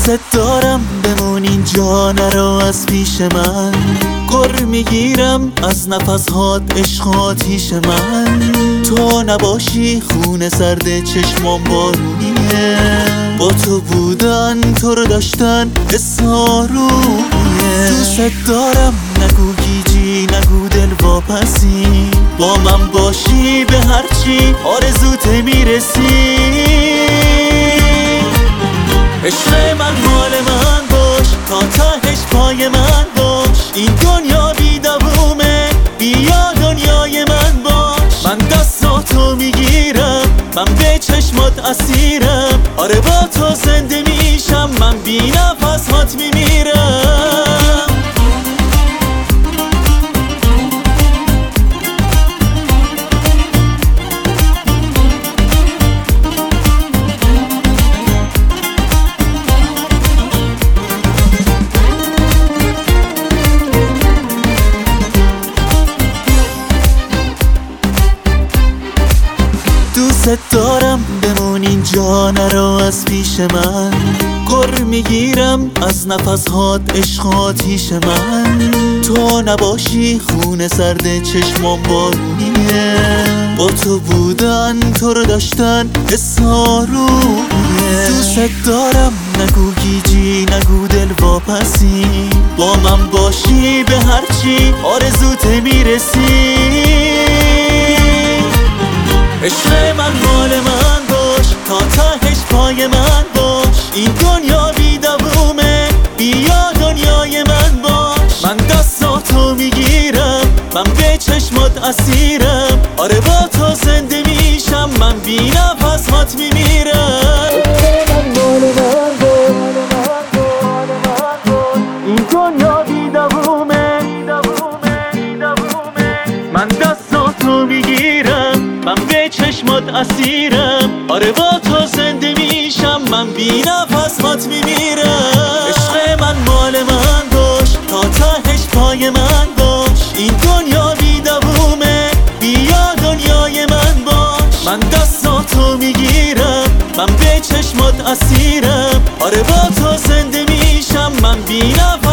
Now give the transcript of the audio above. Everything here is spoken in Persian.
دوست دارم بمون اینجا، نرو از پیش من. گر میگیرم از نفسهات، عشقاتیش من. تو نباشی خونه سرده چشمام بارونیه. با تو بودن، تو رو داشتن حسارویه. دوست دارم نگو گیجی، نگو دل واپسی. با من باشی به هرچی آرزوت میرسی. عشق من مال من باش، تا تهش پای من باش. این دنیا بی دوومه، بیا دنیای من باش. من دستاتو میگیرم، من به چشمات اسیرم. آره با تو زنده میشم، من بی نفسات میمیرم. دوست دارم بمون اینجا، نرو از پیش من. گر میگیرم از نفسهات، عشقاتیش من. تو نباشی خونه سرده چشمام بارونیه. با تو بودن، تو رو داشتن حسارویه. دوست دارم نگو گیجی، نگو دل واپسی. با من باشی به هرچی آرزوت میرسی. عشق من مال من باش، تا تهش پای من باش. این دنیا بی دوومه، بیا دنیای من باش. من دستاتو میگیرم، من به چشمات اسیرم. آره با تو زنده میشم، من بی نفسات میمیرم. این دنیا بی دوومه، من دستاتو میگیرم، من به چشمات اسیرم. آره با تو زنده میشم، من بی نفسات میمیرم. عشق من مال من باش، تا تهش پای من باش. این دنیا بی دوومه، بیا دنیای من باش. من دستاتو میگیرم، من به چشمات اسیرم. آره با تو زنده میشم، من بی نفسات